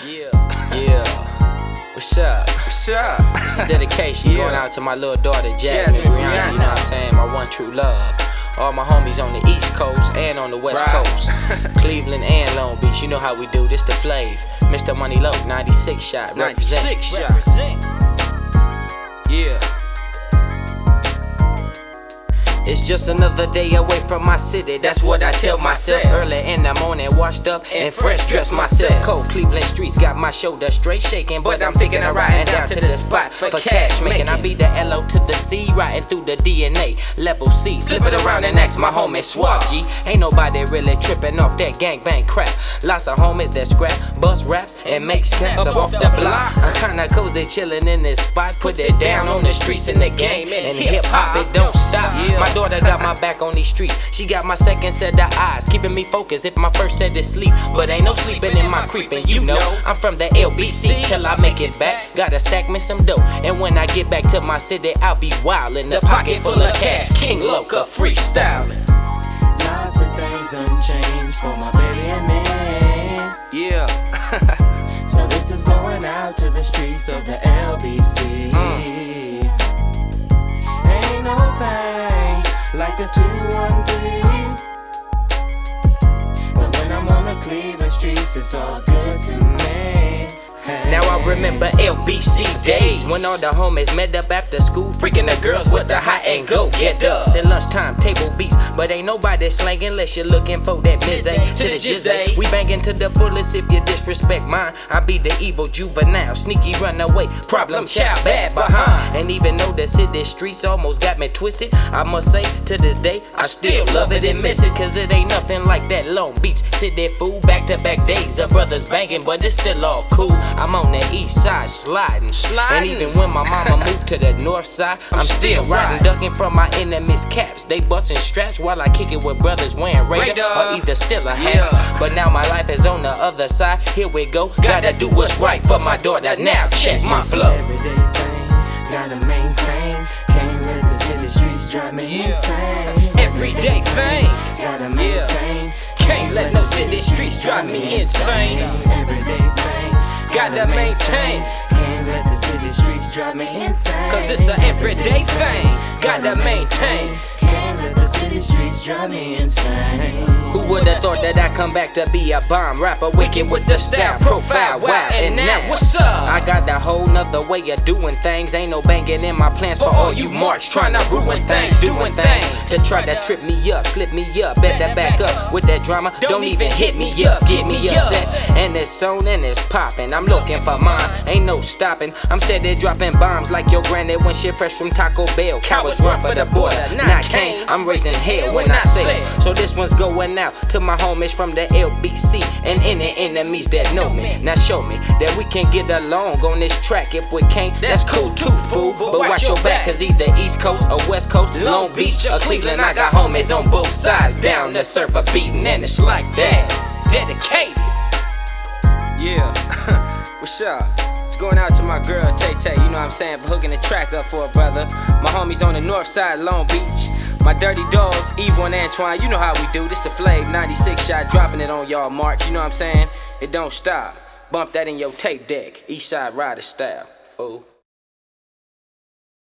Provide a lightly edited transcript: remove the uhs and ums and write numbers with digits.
Yeah. What's up? What's up? It's a dedication going out to my little daughter, Jasmine Brianna. You know what I'm saying? My one true love. All my homies on the East Coast and on the West Coast. Cleveland and Long Beach. You know how we do. This the Flav. Mr. Money Low, 96 shot. 96 shot. Yeah. It's just another day away from my city, that's what I tell myself. Early in the morning, washed up and fresh dressed myself. Cold Cleveland streets got my shoulder straight shaking, but I'm thinking of riding down to the spot for cash making. I be the L.O. to the C, riding through the DNA. Level C, flip it around and ask my homie Swab G. Ain't nobody really tripping off that gangbang crap. Lots of homies that scrap, bust raps, and make snaps up off the block. I'm kinda cozy chillin' in this spot, put it down on the streets in the game, and hip hop it don't stop. My daughter got my back on these streets. She got my second set of eyes, keeping me focused if my first set is sleep. But ain't no sleeping in my creeping, you know. I'm from the LBC till I make it back. Gotta stack me some dough, and when I get back to my city, I'll be wild in the pocket full of cash. King Loca freestyling. Lots of things done changed for my baby and me. Yeah. So this is going out to the streets of the LBC. Ain't no thing like the 213. But when I'm on the Cleveland streets, it's all good to me. Now I remember LBC days when all the homies met up after school, freaking the girls with the hot and go get ups. At lunchtime, table beats, but ain't nobody slanging unless you're looking for that bizzy to the jizzy. We banging to the fullest if you disrespect mine. I be the evil juvenile, sneaky runaway, problem child, bad behind. And even though the city streets almost got me twisted, I must say to this day I still love it and miss it, cause it ain't nothing like that Long Beach city fool. Back to back days of brothers banging, but it's still all cool. I'm on the east side sliding. And even when my mama moved to the north side, I'm still riding, ducking from my enemies' caps. They busting straps while I kick it with brothers wearing Raider or either still a hats. But now my life is on the other side. Here we go. Gotta do what's right for my daughter. Now check my flow. Everyday thing, gotta maintain. Can't let the city streets drive me insane. Everyday thing, gotta maintain. can't let no city streets drive me insane. Everyday thing, Gotta maintain, can't let the city streets drive me insane. cause it's an everyday thing. Gotta maintain. Can't let the city streets drive me insane. Who would've thought that I'd come back to be a bomb rapper, wicked with the style, profile, wow. And now what's up? I got a whole nother way of doing things. Ain't no banging in my plans for all you marks trying to ruin things, doing things to try to trip me up, slip me up. Better back up with that drama. Don't even hit me up, get me upset. And it's on and it's popping. I'm looking for mines, ain't no stopping. I'm steady dropping bombs like your granny when she fresh from Taco Bell. Cowards run for the border, not Kane. I'm raising hell when I say it. So this one's going out to my homies from the LBC and any enemies that know me. Now show me that we can get along on this track. If we can't, that's cool too, fool. But watch your back, cause either East Coast or West Coast, Long Beach or Cleveland, I got homies on both sides down to serve a beating, and it's like that. Dedicated. Yeah. What's up? It's going out to my girl Tay Tay, you know what I'm saying, for hooking the track up for a brother. My homies on the north side, Long Beach. My dirty dogs, Evo and Antoine, you know how we do. This the Flav, 96 shot, dropping it on y'all marks, you know what I'm saying? It don't stop. Bump that in your tape deck, East Side Rider style, fool.